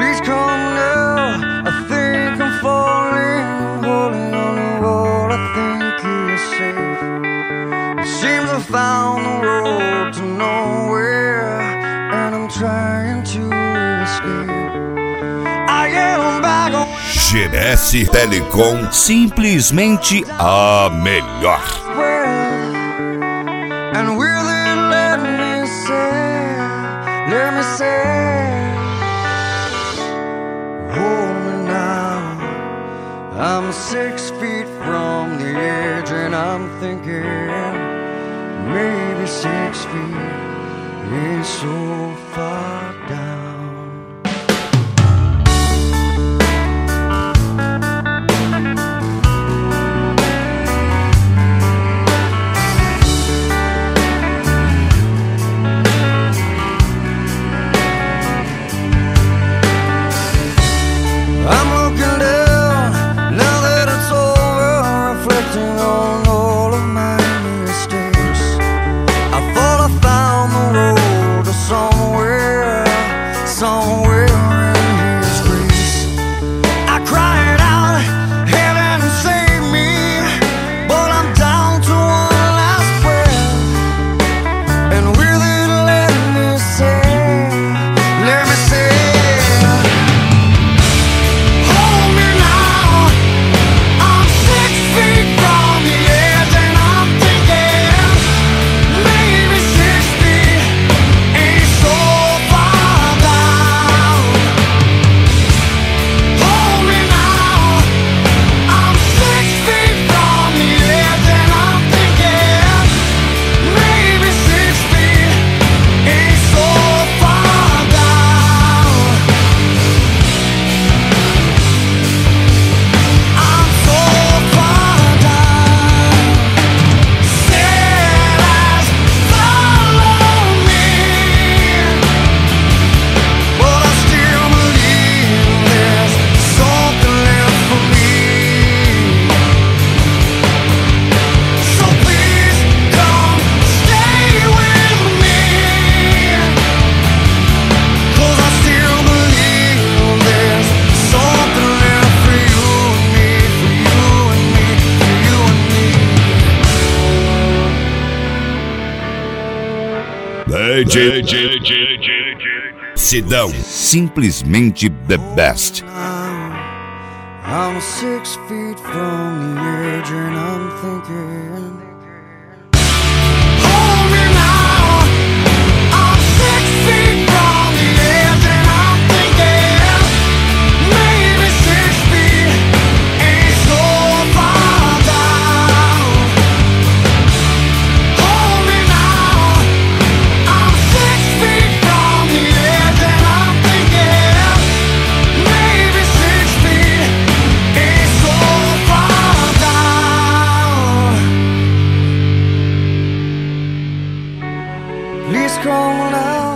Please come now, I think I'm falling. Holding on to what I think is safe. It seems I found the road to nowhere, and I'm trying to escape. I am back on. GDS Telecom, simplesmente a melhor. And with it, let me say, hold me now. I'm 6 feet from the edge, and I'm thinking maybe 6 feet ain't so far down. I'm looking down, now that it's over, reflecting on all of my mistakes. I thought I found the road to somewhere in His grace. I cried out, heaven save me, but I'm down to one last breath. And with it, let me say, Sidão, simplesmente the best. I'm 6 feet from the edge, and I'm thinking, hold me now. I'm 6 feet from the edge, and I'm thinking, maybe 6 feet ain't so far down. Hold me now. I'm 6 feet from the edge, and I'm thinking, maybe 6 feet ain't so far down. Please come now,